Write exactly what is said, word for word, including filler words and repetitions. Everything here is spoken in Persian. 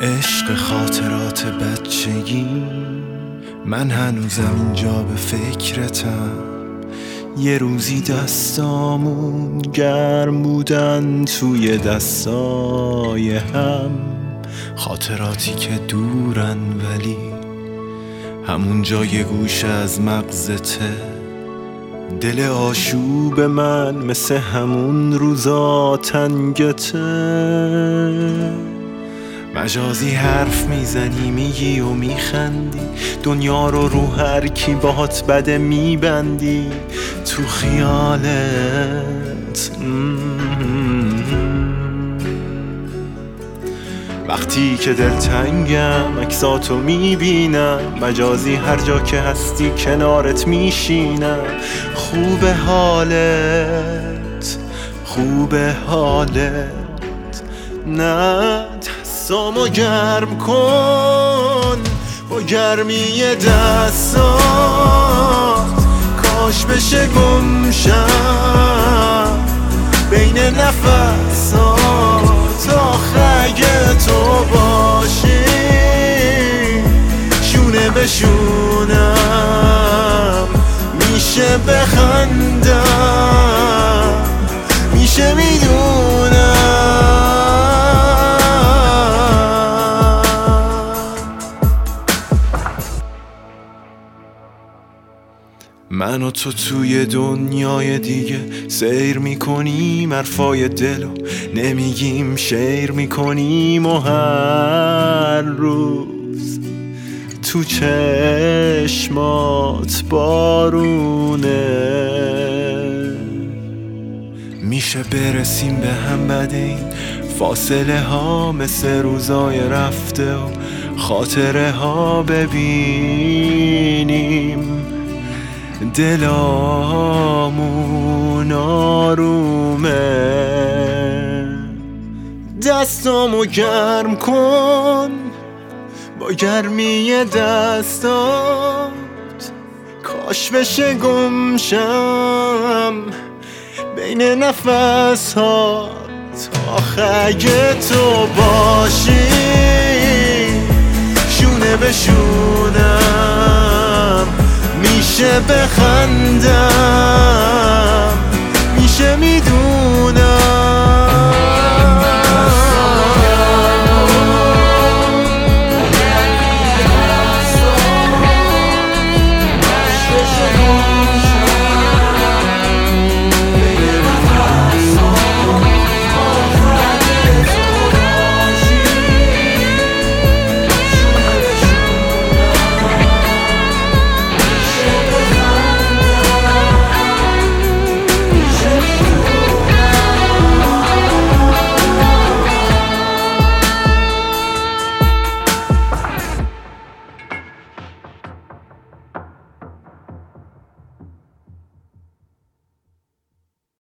عشق خاطرات بچگی، من هنوزم اینجا به فکرتم. یه روزی دستامون گرم بودن توی دستای هم، خاطراتی که دورن ولی همون جای گوشه از مغزته. دل آشوب من مثل همون روزا تنگته. مجازی حرف میزنی، میگی و میخندی، دنیا رو رو هر کی باهات بده میبندی تو خیالت. وقتی که دلتنگم عکساتو میبینم، مجازی هر جا که هستی کنارت میشینم. خوبه حالت، خوبه حالت، نه دستامو گرم کن با گرمی دستات، کاش بشه گمشم بین نفسات. آخه اگه تو باشی شونه به شونم میشه بخندم، میشه میدونم. من و تو توی دنیای دیگه سیر میکنیم، حرفای دلو نمیگیم، شیر میکنیم و هر روز تو چشمات بارونه. میشه برسیم به هم بعد این فاصله ها، مثل روزای رفته و خاطره ها ببینیم دلامون آرومه. دستامو گرم کن با گرمی دستات، کاش بشه گمشم بین نفسات. آخه اگه تو باشی شونه به شونم میشه بخندم، میشه میدونم.